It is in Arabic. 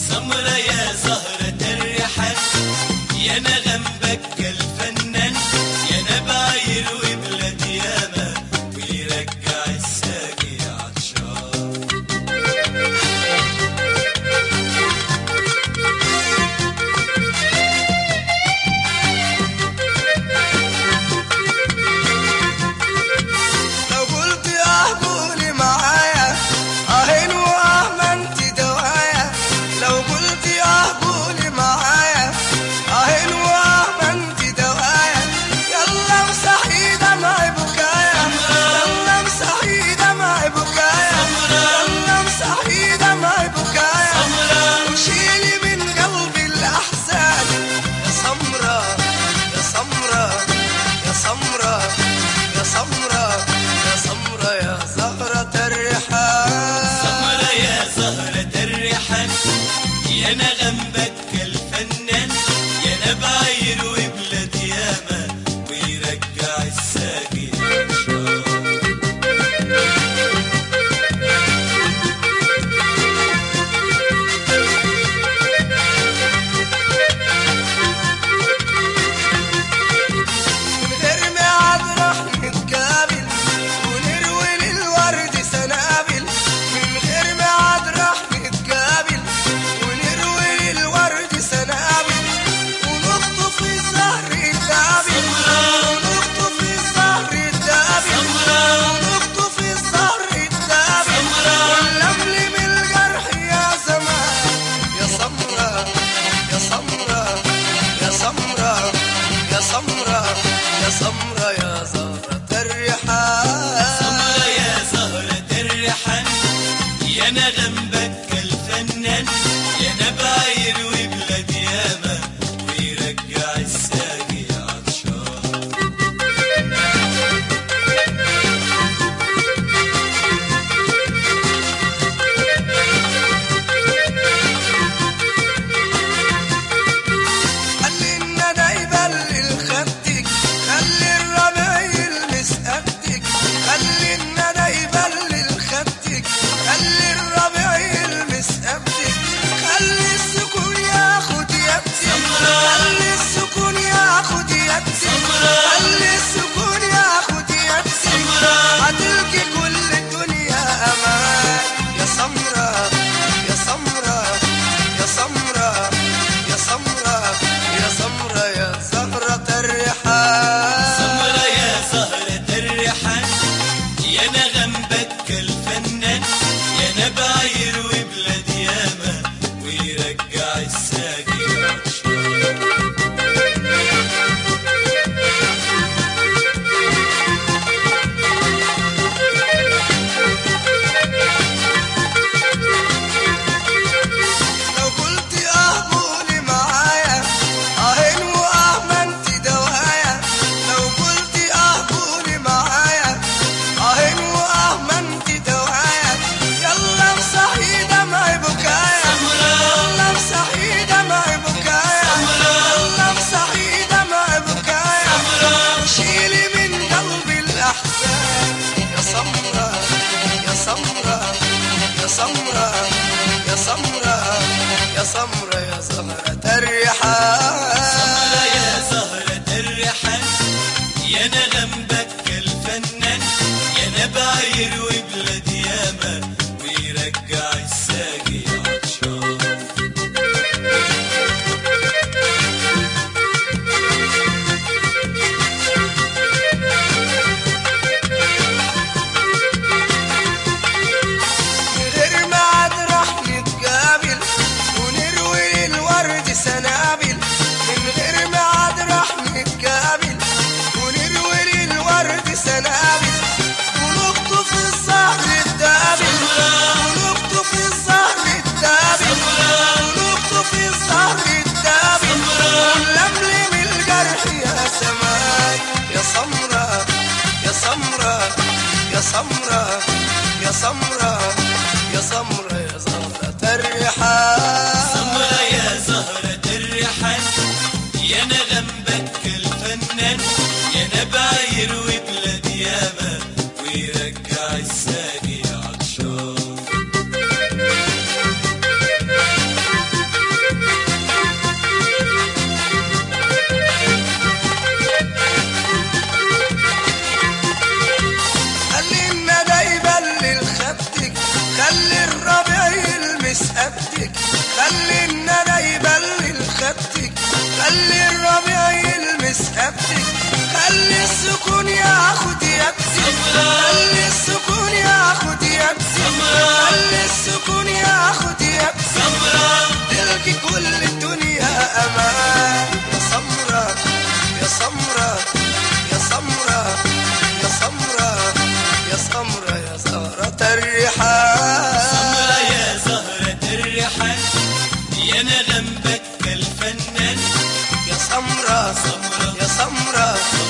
سمرة يا زهرة الريحان، يا نغم بكى الفنان، يا نباير وبلاد ياما ويرجع الساقي عطشان. لو قلت قولي معايا اهين واه انت دوايا، لو قلت قولي معايا اهين واه انت دوايا، يلا امسحي دمعي بكايا، يلا امسحي دمعي بكايا، يلا امسحي دمعي بكايا، وشيلي من قلبي الاحزان. يا سمرة يا سمرة يا سمرة يا سمرة يا سمرة يا زهرة الريحان. سمرة يا زهرة الريحان، يا نغم بكى الفنان، يا نباير وبلاد ياما ويرجع الساقي عطشان. من غير ميعاد راح نتقابل ونروي للورد سنابل، من غير ميعاد راح نتقابل ونروي للورد سنابل، ونخطف الزهر الدابل، ونخطف الزهر الدابل، ونخطف الزهر الدابل، ونلملم الجرح يا زمان. يا سمرة يا سمرة يا سمرة يا سمرة يا سمرة يا زهرة الريحان. سمرة يا زهرة الريحان، يا نغم بكى الفنان، يا نباير وبلاد ياما ويرجع الساقي عطشان. خلي الندى يبلل خدك، خلي الربيع يلمس قدك، خلي الندى يبلل خدك، خلي الربيع يلمس قدك، خلي السكون ياخد يدك، خلي السكون ياخد يدك، خلي السكون ياخد يدك، هتلقي كل الدنيا امان. يا سمرة يا سمرة يا سمرة يا سمرة يا سمرة يا زهرة الريحان. سمرة يا زهرة الريحان، يا نغم بكى الفنان، يا نباير وبلاد ياما ويرجع الساقي عطشان. لو قلت قولي معايا اهين واه ما انت دوايا، لو قلت قولي معايا اهين واه ما انت دوايا، يلا امسحي دمعي بكايا، يلا امسحي دمعي بكايا، يلا امسحي دمعي بكايا، وشيلي من قلبي الاحزان. يا سمرة يا سمرة يا سمرة يا سمرة يا سمرة يا زهرة الريحان. سمرة يا زهرة الريحان، يا نغم بكى الفنان، يا نباير وبلاد ياما ويرجع الساقي عطشان. من غير ميعاد راح نتقابل ونروي الورد سنابل، من غير ميعاد راح نتقابل ونروي الورد سنابل، ونخطف الزهر الدابل، ونخطف الزهر الدابل، ونخطف الزهر الدابل، ونلملم الجرح يا سماي. يا سمرة يا سمرة يا سمرة يا سمرة يا سمرة يا زهرة الريحان. سمرة يا زهرة الريحان، يا نغم بكى الفنان، يا نباير وبلاد ياما ويرجع الساقي عطشان. نغم بكى الفنان يا سمرة سمرة يا سمرة